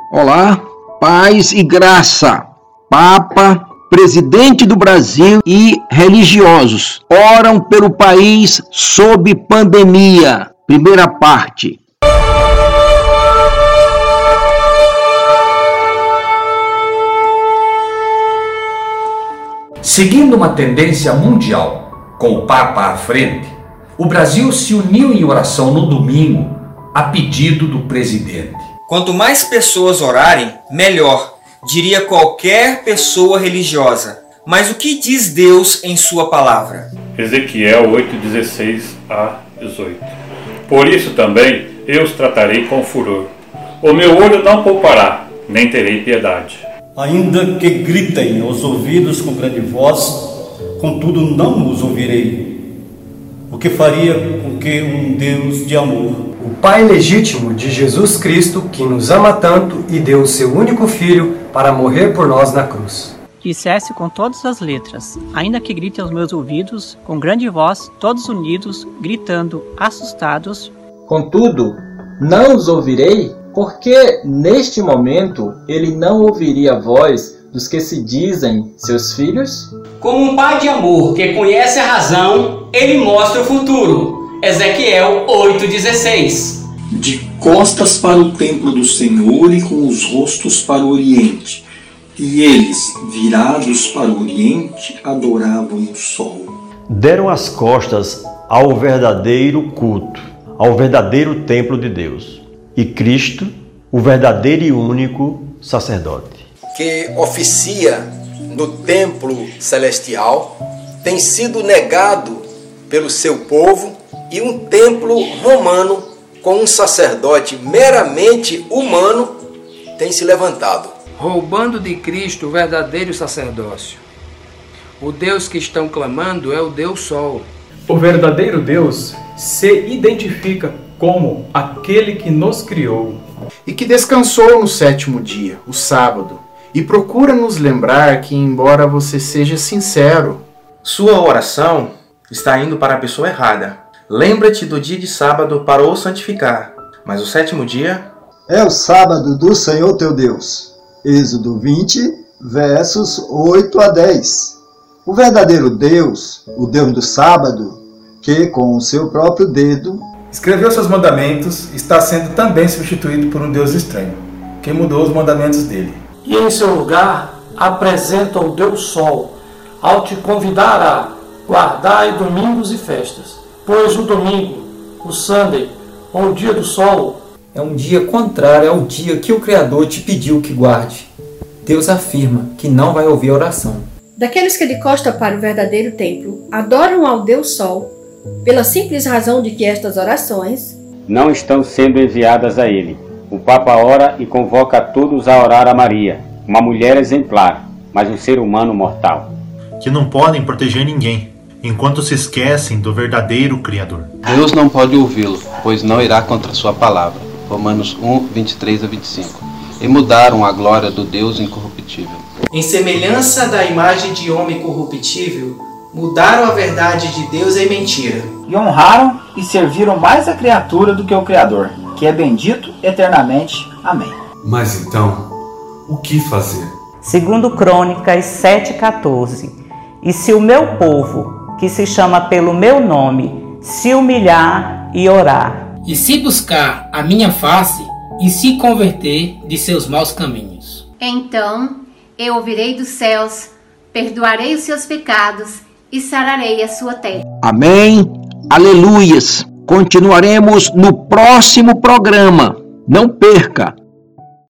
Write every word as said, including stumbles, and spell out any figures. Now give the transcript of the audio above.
Olá, paz e graça. Papa, presidente do Brasil e religiosos oram pelo país sob pandemia. Primeira parte. Seguindo uma tendência mundial, com o Papa à frente, o Brasil se uniu em oração no domingo a pedido do presidente. Quanto mais pessoas orarem, melhor, diria qualquer pessoa religiosa. Mas o que diz Deus em sua palavra? Ezequiel oito, dezesseis a dezoito. Por isso também eu os tratarei com furor. O meu olho não poupará, nem terei piedade. Ainda que gritem aos ouvidos com grande voz, contudo não os ouvirei. O que faria com que um Deus de amor, o Pai legítimo de Jesus Cristo, que nos ama tanto e deu o seu único Filho para morrer por nós na cruz, dissesse com todas as letras, ainda que gritem aos meus ouvidos, com grande voz, todos unidos, gritando, assustados. Contudo, não os ouvirei, porque neste momento ele não ouviria a voz dos que se dizem seus filhos? Como um pai de amor que conhece a razão, ele mostra o futuro. Ezequiel oito, dezesseis. De costas para o templo do Senhor e com os rostos para o oriente. E eles, virados para o oriente, adoravam o sol. Deram as costas ao verdadeiro culto, ao verdadeiro templo de Deus. E Cristo, o verdadeiro e único sacerdote, que oficia no templo celestial, tem sido negado pelo seu povo, e um templo romano com um sacerdote meramente humano tem se levantado, roubando de Cristo o verdadeiro sacerdócio. O Deus que estão clamando é o Deus Sol. O verdadeiro Deus se identifica como aquele que nos criou e que descansou no sétimo dia, o sábado, e procura nos lembrar que, embora você seja sincero, sua oração está indo para a pessoa errada. Lembra-te do dia de sábado para o santificar, mas o sétimo dia é o sábado do Senhor teu Deus. Êxodo vinte, versos oito a dez. O verdadeiro Deus, o Deus do sábado, que com o seu próprio dedo escreveu seus mandamentos, está sendo também substituído por um Deus estranho, que mudou os mandamentos dele. E em seu lugar apresenta o Deus Sol, ao te convidar a guardar domingos e festas. Pois o domingo, o Sunday, ou o dia do sol, é um dia contrário ao dia que o Criador te pediu que guarde. Deus afirma que não vai ouvir a oração daqueles que de costa para o verdadeiro templo adoram ao Deus Sol, pela simples razão de que estas orações não estão sendo enviadas a ele. O Papa ora e convoca a todos a orar a Maria, uma mulher exemplar, mas um ser humano mortal, que não podem proteger ninguém, enquanto se esquecem do verdadeiro Criador. Deus não pode ouvi-lo, pois não irá contra sua palavra. Romanos um, vinte e três a vinte e cinco. E mudaram a glória do Deus incorruptível. Em semelhança da imagem de homem corruptível, mudaram a verdade de Deus em mentira. E honraram e serviram mais a criatura do que o Criador, que é bendito eternamente. Amém. Mas então, o que fazer? Segundo Crônicas sete, quatorze. E se o meu povo, que se chama pelo meu nome, se humilhar e orar, e se buscar a minha face e se converter de seus maus caminhos, então eu ouvirei dos céus, perdoarei os seus pecados e sararei a sua terra. Amém. Aleluias. Continuaremos no próximo programa. Não perca.